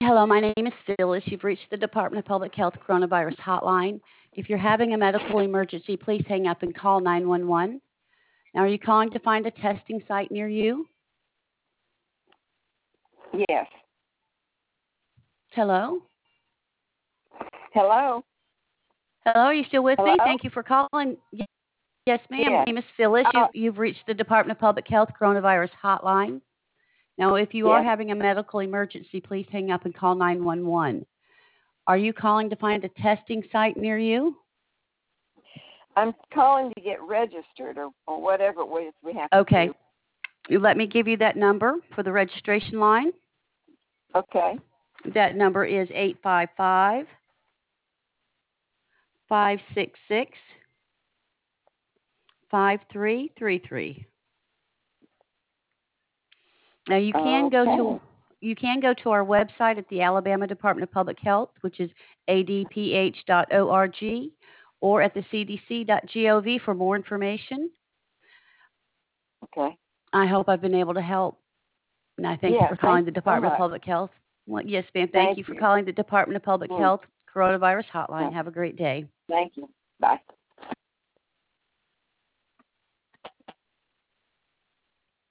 Hello, my name is Phyllis. You've reached the Department of Public Health Coronavirus Hotline. If you're having a medical emergency, please hang up and call 911. Now, are you calling to find a testing site near you? Yes. Hello? Hello? Hello, are you still with me? Hello? Thank you for calling. Yes, ma'am. My Yes. name is Phyllis. Oh, You've reached the Department of Public Health Coronavirus Hotline. Now, if you are yes. having a medical emergency, please hang up and call 911. Are you calling to find a testing site near you? I'm calling to get registered or whatever it is we have to Okay. do. Let me give you that number for the registration line. Okay. That number is 855 566 5333. Now you can go to our website at the Alabama Department of Public Health, which is adph.org, or at the cdc.gov for more information. Okay. I hope I've been able to help. And I thank you for calling the Department of Public Health. Well, yes, ma'am. Thank you for calling the Department of Public Health Coronavirus Hotline. Have a great day. Thank you. Bye.